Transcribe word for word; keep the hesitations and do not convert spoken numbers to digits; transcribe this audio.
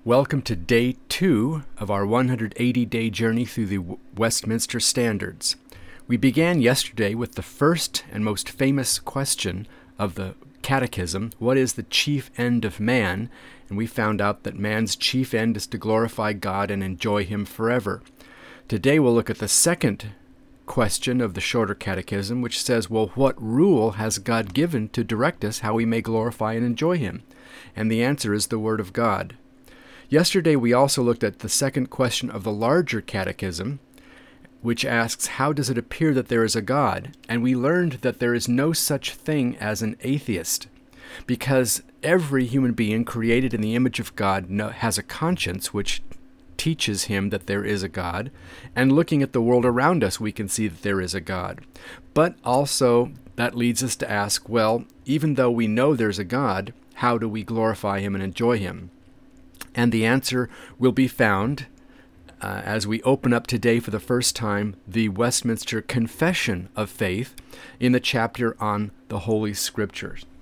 Welcome to day two of our one hundred eighty day journey through the Westminster Standards. We began yesterday with the first and most famous question of the Catechism, what is the chief end of man? And we found out that man's chief end is to glorify God and enjoy Him forever. Today we'll look at the second question of the shorter Catechism, which says, well, what rule has God given to direct us how we may glorify and enjoy Him? And the answer is the Word of God. Yesterday we also looked at the second question of the larger Catechism, which asks, how does it appear that there is a God? And we learned that there is no such thing as an atheist, because every human being created in the image of God has a conscience which teaches him that there is a God, and looking at the world around us we can see that there is a God. But also that leads us to ask, well, even though we know there's a God, how do we glorify Him and enjoy Him? And the answer will be found uh, as we open up today for the first time the Westminster Confession of Faith in the chapter on the Holy Scriptures.